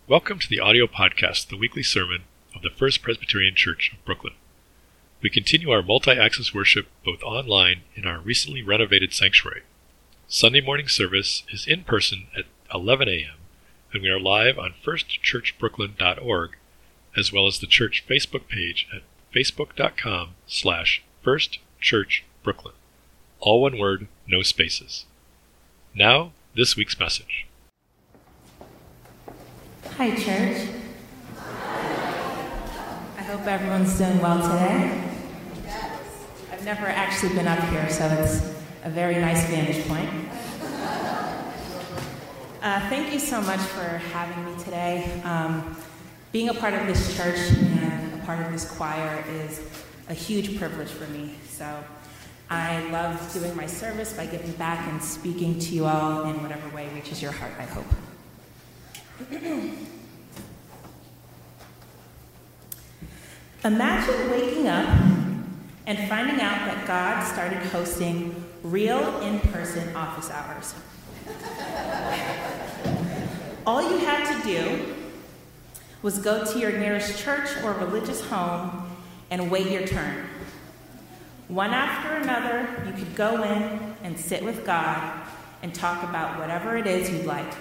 Welcome to the audio podcast, The Weekly Sermon of the First Presbyterian Church of Brooklyn. We continue our multi-access worship both online in our recently renovated sanctuary. Sunday morning service is in person at 11 a.m., and we are live on firstchurchbrooklyn.org, as well as the church Facebook page at facebook.com/firstchurchbrooklyn. All one word, no spaces. Now, this week's message. Hi, church. I hope everyone's doing well today. I've never actually been up here, so it's a very nice vantage point. Thank you so much for having me today. Being a part of this church and a part of this choir is a huge privilege for me. So I love doing my service by giving back and speaking to you all in whatever way reaches your heart, I hope. Imagine waking up and finding out that God started hosting real in-person office hours. All you had to do was go to your nearest church or religious home and wait your turn. One after another, you could go in and sit with God and talk about whatever it is you'd like.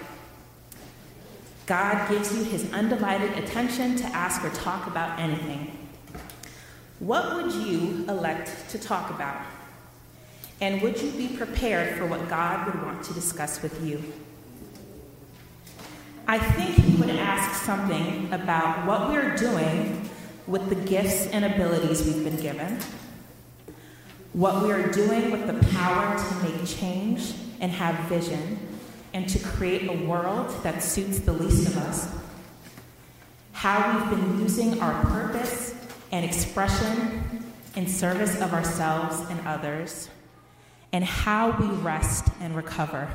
God gives you his undivided attention to ask or talk about anything. What would you elect to talk about? And would you be prepared for what God would want to discuss with you? I think he would ask something about what we're doing with the gifts and abilities we've been given, what we are doing with the power to make change and have vision, and to create a world that suits the least of us, how we've been using our purpose and expression in service of ourselves and others, and how we rest and recover.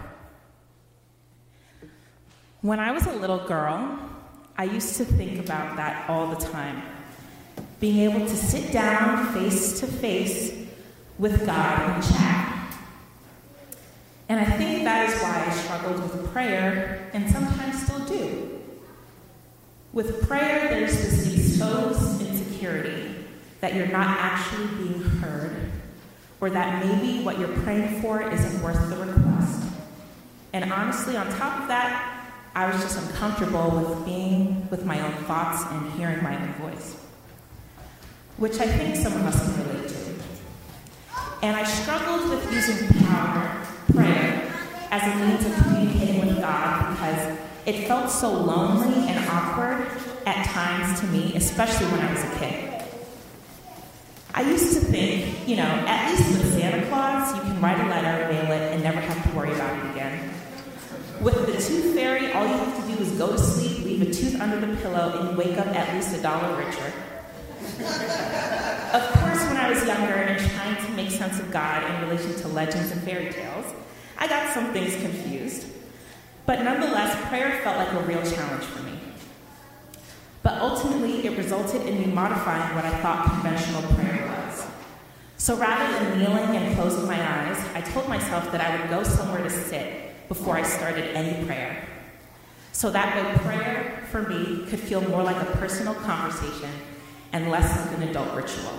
When I was a little girl, I used to think about that all the time, being able to sit down face to face with God and chat. And I think that is why I struggled with prayer, and sometimes still do. With prayer, there's this exposed insecurity that you're not actually being heard, or that maybe what you're praying for isn't worth the request. And honestly, on top of that, I was just uncomfortable with being with my own thoughts and hearing my own voice, which I think some of us can relate to. And I struggled with using prayer, as a means of communicating with God because it felt so lonely and awkward at times to me, especially when I was a kid. I used to think, at least with Santa Claus, you can write a letter, mail it, and never have to worry about it again. With the Tooth Fairy, all you have to do is go to sleep, leave a tooth under the pillow, and you wake up at least $1 richer. Of course, when I was younger and trying to make sense of God in relation to legends and fairy tales, I got some things confused. But nonetheless, prayer felt like a real challenge for me. But ultimately, it resulted in me modifying what I thought conventional prayer was. So rather than kneeling and closing my eyes, I told myself that I would go somewhere to sit before I started any prayer. So that way, prayer, for me, could feel more like a personal conversation and less like an adult ritual.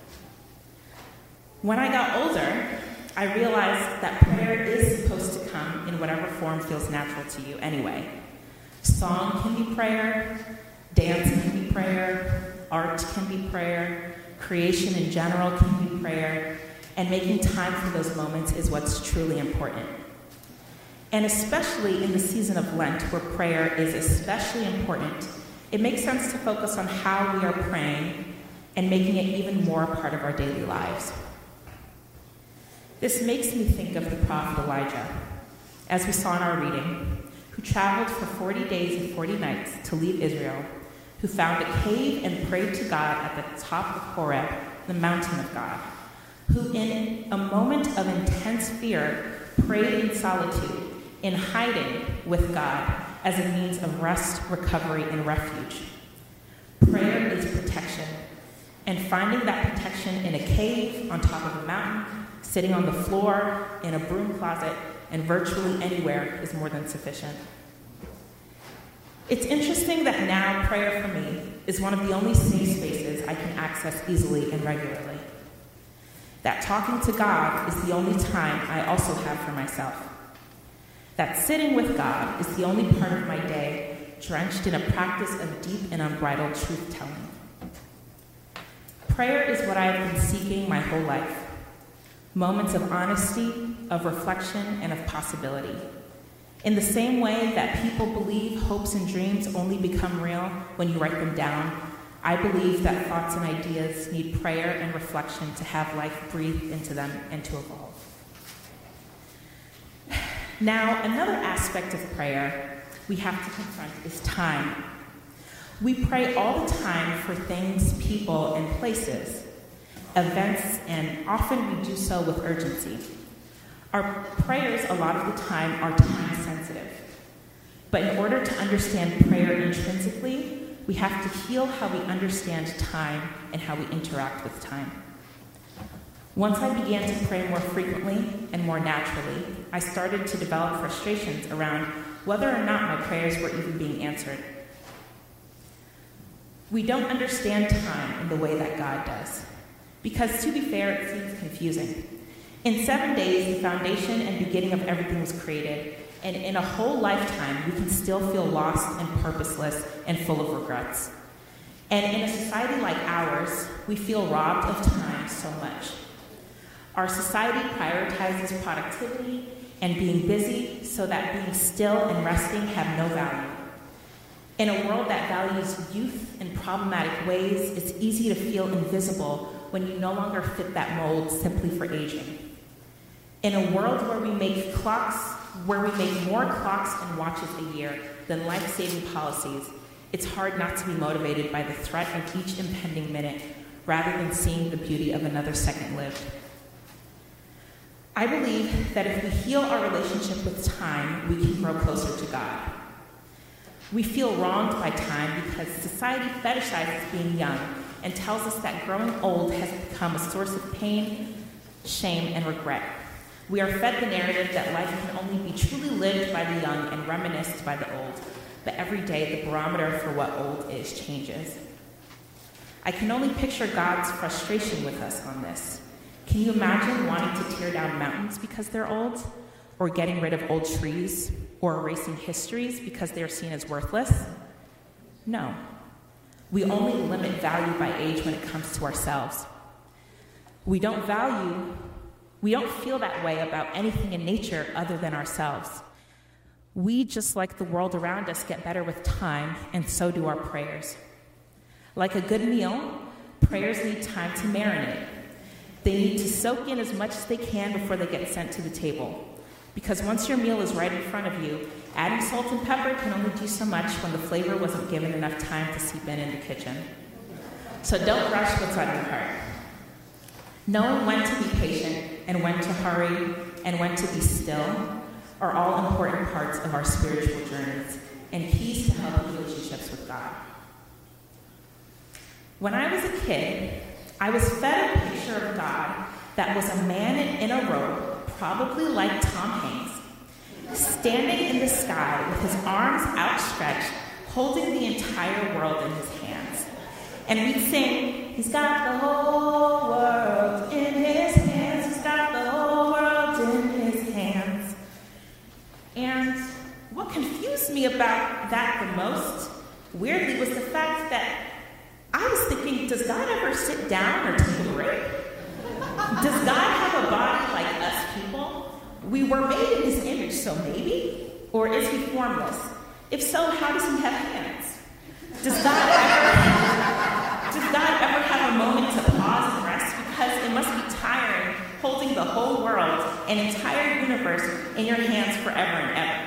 When I got older, I realized that prayer is supposed to come in whatever form feels natural to you anyway. Song can be prayer, dance can be prayer, art can be prayer, creation in general can be prayer, and making time for those moments is what's truly important. And especially in the season of Lent, where prayer is especially important, it makes sense to focus on how we are praying and making it even more a part of our daily lives. This makes me think of the prophet Elijah, as we saw in our reading, who traveled for 40 days and 40 nights to leave Israel, who found a cave and prayed to God at the top of Horeb, the mountain of God, who in a moment of intense fear prayed in solitude, in hiding with God as a means of rest, recovery, and refuge. Prayer is protection, and finding that protection in a cave, on top of a mountain, sitting on the floor, in a broom closet, and virtually anywhere is more than sufficient. It's interesting that now prayer for me is one of the only safe spaces I can access easily and regularly. That talking to God is the only time I also have for myself. That sitting with God is the only part of my day drenched in a practice of deep and unbridled truth-telling. Prayer is what I have been seeking my whole life. Moments of honesty, of reflection, and of possibility. In the same way that people believe hopes and dreams only become real when you write them down, I believe that thoughts and ideas need prayer and reflection to have life breathed into them and to evolve. Now, another aspect of prayer we have to confront is time. We pray all the time for things, people, and places, events, and often we do so with urgency. Our prayers, a lot of the time, are time-sensitive. But in order to understand prayer intrinsically, we have to heal how we understand time and how we interact with time. Once I began to pray more frequently and more naturally, I started to develop frustrations around whether or not my prayers were even being answered. We don't understand time in the way that God does, because to be fair, it seems confusing. In 7 days, the foundation and beginning of everything was created, and in a whole lifetime, we can still feel lost and purposeless and full of regrets. And in a society like ours, we feel robbed of time so much. Our society prioritizes productivity and being busy so that being still and resting have no value. In a world that values youth in problematic ways, it's easy to feel invisible when you no longer fit that mold simply for aging. In a world where we make more clocks and watches a year than life-saving policies, it's hard not to be motivated by the threat of each impending minute rather than seeing the beauty of another second lived. I believe that if we heal our relationship with time, we can grow closer to God. We feel wronged by time because society fetishizes being young and tells us that growing old has become a source of pain, shame, and regret. We are fed the narrative that life can only be truly lived by the young and reminisced by the old, but every day the barometer for what old is changes. I can only picture God's frustration with us on this. Can you imagine wanting to tear down mountains because they're old? Or getting rid of old trees? Or erasing histories because they're seen as worthless? No. We only limit value by age when it comes to ourselves. We don't feel that way about anything in nature other than ourselves. We, just like the world around us, get better with time, and so do our prayers. Like a good meal, prayers need time to marinate. They need to soak in as much as they can before they get sent to the table. Because once your meal is right in front of you, adding salt and pepper can only do so much when the flavor wasn't given enough time to seep in the kitchen. So don't rush what's on your heart. Knowing when to be patient and when to hurry and when to be still are all important parts of our spiritual journeys and keys to healthy relationships with God. When I was a kid, I was fed a picture of God that was a man in a robe, probably like Tom Hanks, standing in the sky with his arms outstretched, holding the entire world in his hands. And we'd sing, "He's got the whole world in his hands, he's got the whole world in his hands." And what confused me about that the most, weirdly, was the fact that I was thinking, does God ever sit down or take a break? Does God have a body like us people? We were made in his image, so maybe? Or is he formless? If so, how does he have hands? Does God ever have a moment to pause and rest? Because it must be tiring holding the whole world, an entire universe, in your hands forever and ever.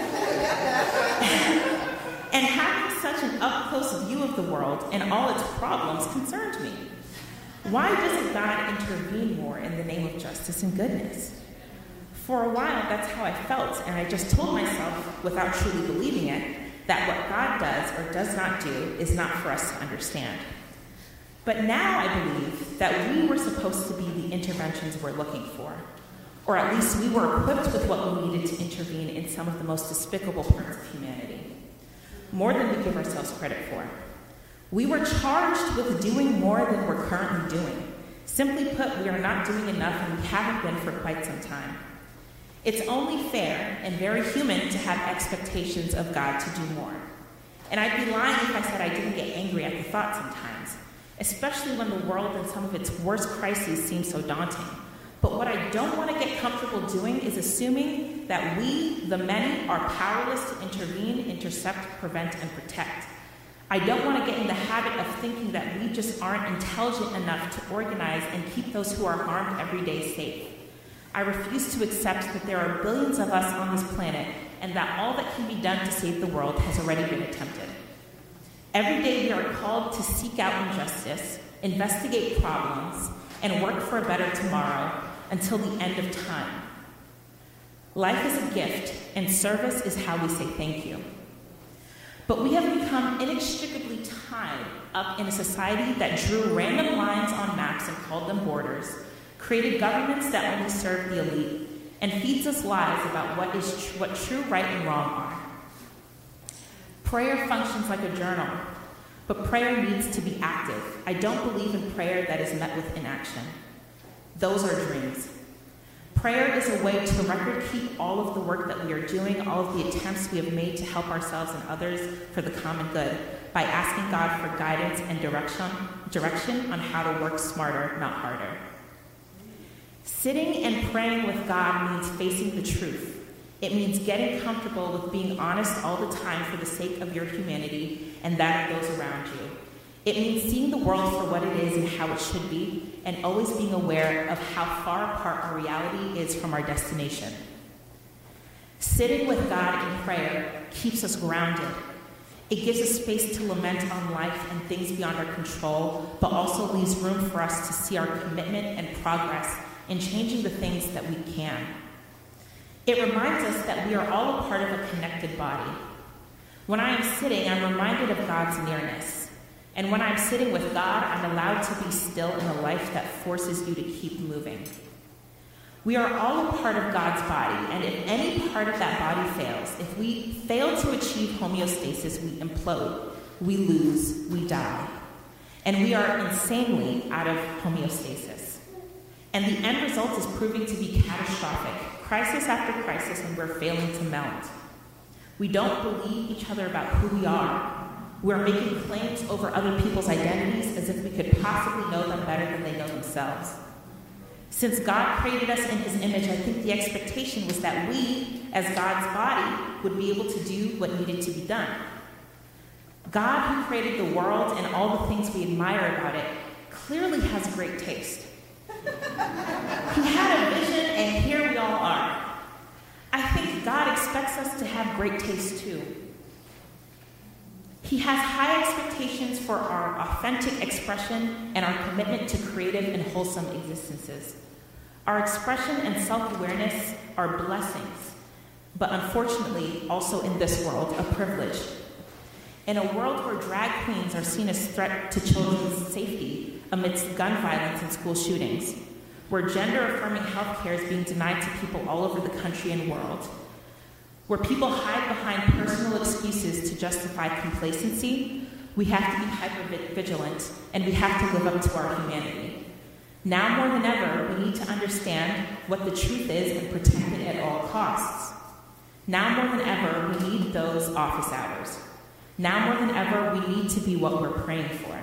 And having such an up-close view of the world and all its problems concerned me. Why doesn't God intervene more in the name of justice and goodness? For a while, that's how I felt, and I just told myself, without truly believing it, that what God does or does not do is not for us to understand. But now I believe that we were supposed to be the interventions we're looking for, or at least we were equipped with what we needed to intervene in some of the most despicable parts of humanity. more than we give ourselves credit for. We were charged with doing more than we're currently doing. Simply put, we are not doing enough, and we haven't been for quite some time. It's only fair and very human to have expectations of God to do more. And I'd be lying if I said I didn't get angry at the thought sometimes, especially when the world and some of its worst crises seem so daunting. But what I don't want to get comfortable doing is assuming that we, the many, are powerless to intervene, intercept, prevent, and protect. I don't want to get in the habit of thinking that we just aren't intelligent enough to organize and keep those who are harmed every day safe. I refuse to accept that there are billions of us on this planet and that all that can be done to save the world has already been attempted. Every day we are called to seek out injustice, investigate problems, and work for a better tomorrow until the end of time. Life is a gift, and service is how we say thank you. But we have become inextricably tied up in a society that drew random lines on maps and called them borders, created governments that only serve the elite, and feeds us lies about what true, right, and wrong are. Prayer functions like a journal, but prayer needs to be active. I don't believe in prayer that is met with inaction. Those are dreams. Prayer is a way to record keep all of the work that we are doing, all of the attempts we have made to help ourselves and others for the common good, by asking God for guidance and direction on how to work smarter, not harder. Sitting and praying with God means facing the truth. It means getting comfortable with being honest all the time for the sake of your humanity and that of those around you. It means seeing the world for what it is and how it should be, and always being aware of how far apart our reality is from our destination. Sitting with God in prayer keeps us grounded. It gives us space to lament on life and things beyond our control, but also leaves room for us to see our commitment and progress in changing the things that we can. It reminds us that we are all a part of a connected body. When I am sitting, I'm reminded of God's nearness. And when I'm sitting with God, I'm allowed to be still in a life that forces you to keep moving. We are all a part of God's body, and if any part of that body fails, if we fail to achieve homeostasis, we implode, we lose, we die. And we are insanely out of homeostasis. And the end result is proving to be catastrophic, crisis after crisis, and we're failing to melt. We don't believe each other about who we are. We're making claims over other people's identities as if we could possibly know them better than they know themselves. Since God created us in his image, I think the expectation was that we, as God's body, would be able to do what needed to be done. God, who created the world and all the things we admire about it, clearly has great taste. He had a vision, and here we all are. I think God expects us to have great taste too. He has high expectations for our authentic expression and our commitment to creative and wholesome existences. Our expression and self-awareness are blessings, but unfortunately, also in this world, a privilege. In a world where drag queens are seen as a threat to children's safety amidst gun violence and school shootings, where gender-affirming health care is being denied to people all over the country and world, where people hide behind personal excuses to justify complacency, we have to be hyper-vigilant, and we have to live up to our humanity. Now more than ever, we need to understand what the truth is and protect it at all costs. Now more than ever, we need those office hours. Now more than ever, we need to be what we're praying for.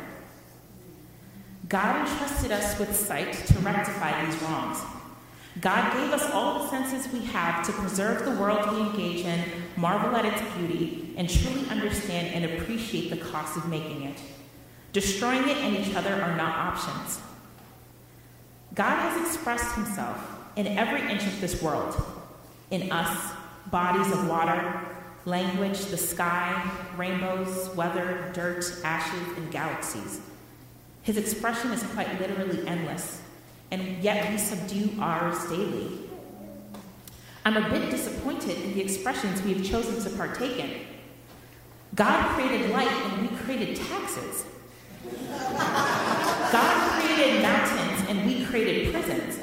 God entrusted us with sight to rectify these wrongs. God gave us all the senses we have to preserve the world we engage in, marvel at its beauty, and truly understand and appreciate the cost of making it. Destroying it and each other are not options. God has expressed himself in every inch of this world, in us, bodies of water, language, the sky, rainbows, weather, dirt, ashes, and galaxies. His expression is quite literally endless, and yet we subdue ours daily. I'm a bit disappointed in the expressions we have chosen to partake in. God created light and we created taxes. God created mountains and we created prisons.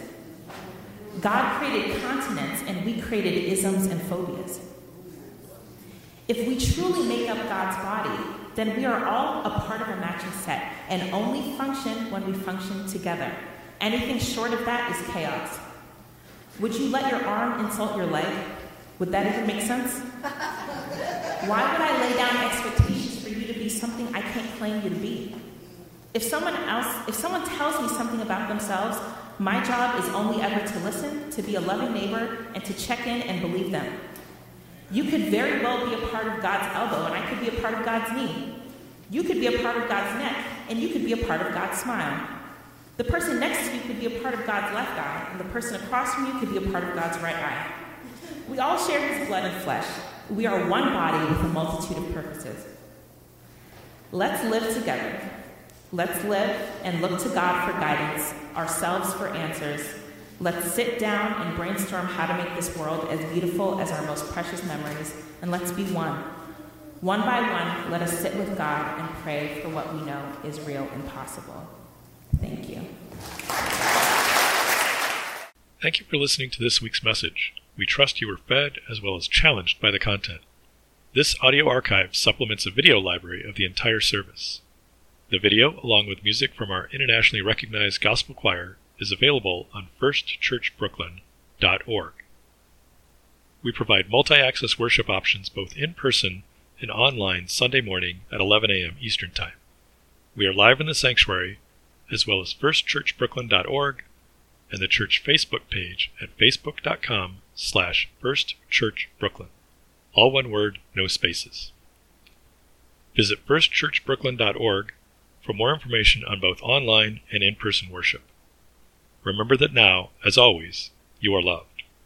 God created continents and we created isms and phobias. If we truly make up God's body, then we are all a part of a matching set and only function when we function together. Anything short of that is chaos. Would you let your arm insult your leg? Would that even make sense? Why would I lay down expectations for you to be something I can't claim you to be? If someone tells me something about themselves, my job is only ever to listen, to be a loving neighbor, and to check in and believe them. You could very well be a part of God's elbow, and I could be a part of God's knee. You could be a part of God's neck, and you could be a part of God's smile. The person next to you could be a part of God's left eye, and the person across from you could be a part of God's right eye. We all share his blood and flesh. We are one body with a multitude of purposes. Let's live together. Let's live and look to God for guidance, ourselves for answers. Let's sit down and brainstorm how to make this world as beautiful as our most precious memories, and let's be one. One by one, let us sit with God and pray for what we know is real and possible. Thank you. Thank you for listening to this week's message. We trust you were fed as well as challenged by the content. This audio archive supplements a video library of the entire service. The video, along with music from our internationally recognized gospel choir, is available on firstchurchbrooklyn.org. We provide multi-access worship options both in person and online Sunday morning at 11 a.m. Eastern Time. We are live in the sanctuary, as well as firstchurchbrooklyn.org and the church Facebook page at facebook.com/firstchurchbrooklyn. All one word, no spaces. Visit firstchurchbrooklyn.org for more information on both online and in-person worship. Remember that now, as always, you are loved.